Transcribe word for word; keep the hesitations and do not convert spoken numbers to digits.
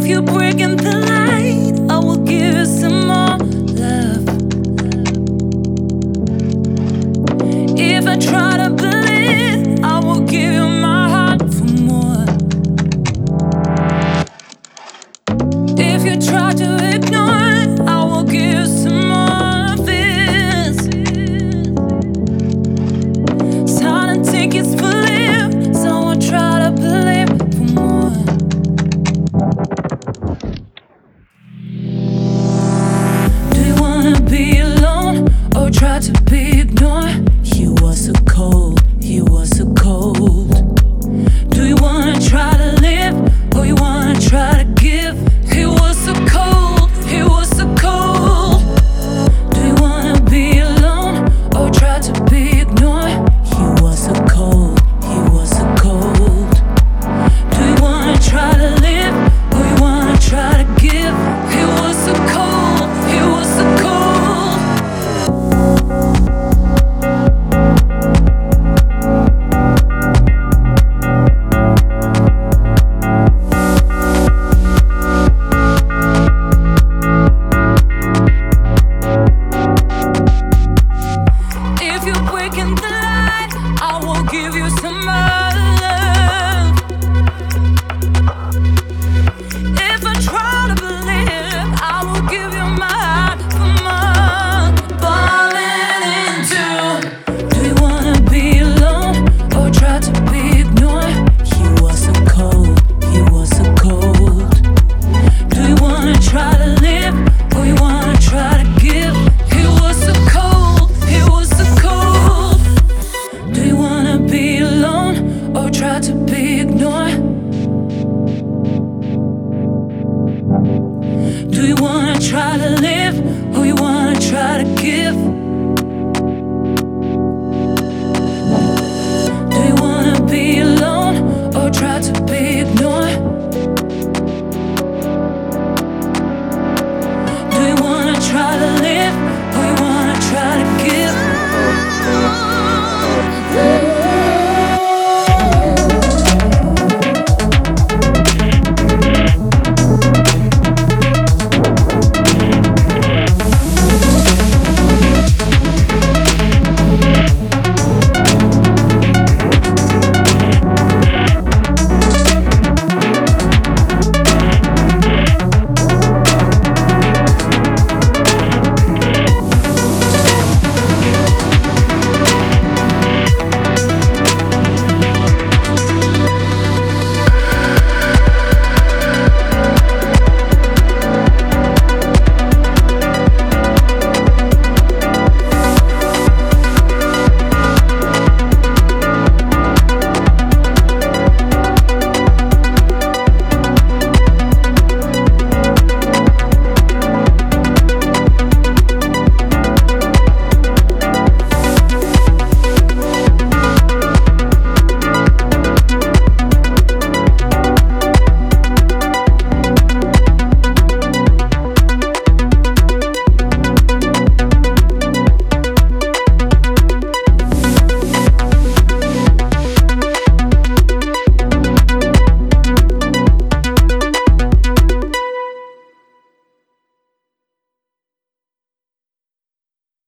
you're breaking the light, I will give you some more love. If I try to believe, I will give you my heart for more. If you try to ignore, I will give you some more of this. Silent tickets for live, so I'll try to believe for more. Do you wanna be alone or try to be ignored? You were so cold, you were so cold. Do you wanna try to live or you wanna try to give? He was so cold, he was so cold. Do you wanna be alone or try to be ignored? He was so cold, he was so cold. Do you wanna try to live or you wanna try to give? He was so cold, he was so cold. If you're breaking the light, I will give you some more love. If I try to believe, I will give you my heart for more. Falling into. Do you wanna be alone or try to be ignored? He was so cold, he was so cold. Do you wanna try to live or you wanna try to give? He was so cold, he was so cold. Do you wanna be alone or try to be ignored? Do you wanna try to live or you wanna try to give?